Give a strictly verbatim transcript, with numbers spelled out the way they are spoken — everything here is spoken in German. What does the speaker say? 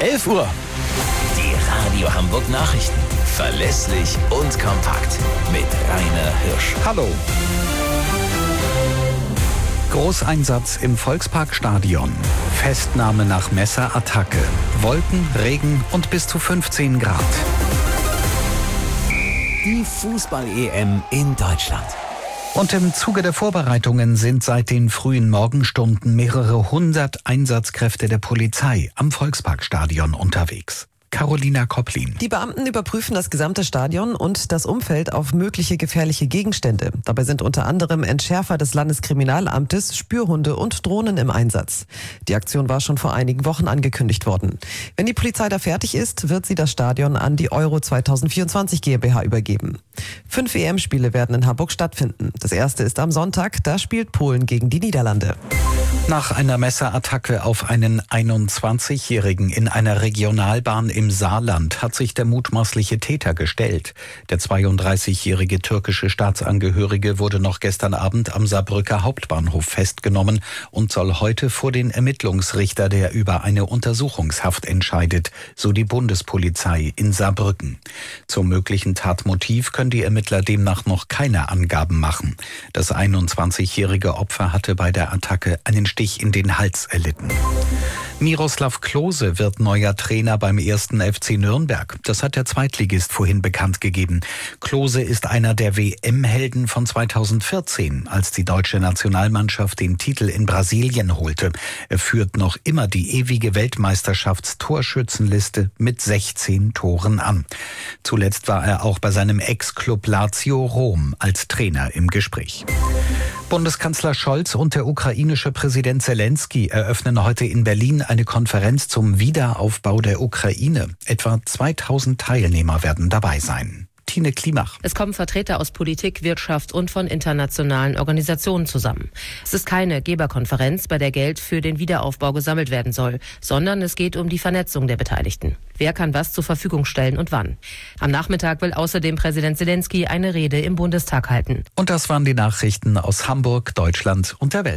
elf Uhr. Die Radio Hamburg Nachrichten. Verlässlich und kompakt. Mit Rainer Hirsch. Hallo. Großeinsatz im Volksparkstadion. Festnahme nach Messerattacke. Wolken, Regen und bis zu fünfzehn Grad. Die Fußball-E M in Deutschland. Und im Zuge der Vorbereitungen sind seit den frühen Morgenstunden mehrere hundert Einsatzkräfte der Polizei am Volksparkstadion unterwegs. Carolina Kopplin. Die Beamten überprüfen das gesamte Stadion und das Umfeld auf mögliche gefährliche Gegenstände. Dabei sind unter anderem Entschärfer des Landeskriminalamtes, Spürhunde und Drohnen im Einsatz. Die Aktion war schon vor einigen Wochen angekündigt worden. Wenn die Polizei da fertig ist, wird sie das Stadion an die Euro zwanzig vierundzwanzig GmbH übergeben. Fünf E M-Spiele werden in Hamburg stattfinden. Das erste ist am Sonntag, da spielt Polen gegen die Niederlande. Nach einer Messerattacke auf einen einundzwanzigjährigen in einer Regionalbahn im Saarland hat sich der mutmaßliche Täter gestellt. Der zweiunddreißigjährige türkische Staatsangehörige wurde noch gestern Abend am Saarbrücker Hauptbahnhof festgenommen und soll heute vor den Ermittlungsrichter, der über eine Untersuchungshaft entscheidet, so die Bundespolizei in Saarbrücken. Zum möglichen Tatmotiv können die Ermittler demnach noch keine Angaben machen. Das einundzwanzigjährige Opfer hatte bei der Attacke einen Stich in den Hals erlitten. Miroslav Klose wird neuer Trainer beim ersten F C Nürnberg. Das hat der Zweitligist vorhin bekannt gegeben. Klose ist einer der W M-Helden von zweitausendvierzehn, als die deutsche Nationalmannschaft den Titel in Brasilien holte. Er führt noch immer die ewige Weltmeisterschaftstorschützenliste mit sechzehn Toren an. Zuletzt war er auch bei seinem Ex-Club Lazio Rom als Trainer im Gespräch. Bundeskanzler Scholz und der ukrainische Präsident Zelensky eröffnen heute in Berlin eine Konferenz zum Wiederaufbau der Ukraine. Etwa zweitausend Teilnehmer werden dabei sein. Tine Klimach. Es kommen Vertreter aus Politik, Wirtschaft und von internationalen Organisationen zusammen. Es ist keine Geberkonferenz, bei der Geld für den Wiederaufbau gesammelt werden soll, sondern es geht um die Vernetzung der Beteiligten. Wer kann was zur Verfügung stellen und wann? Am Nachmittag will außerdem Präsident Zelensky eine Rede im Bundestag halten. Und das waren die Nachrichten aus Hamburg, Deutschland und der Welt.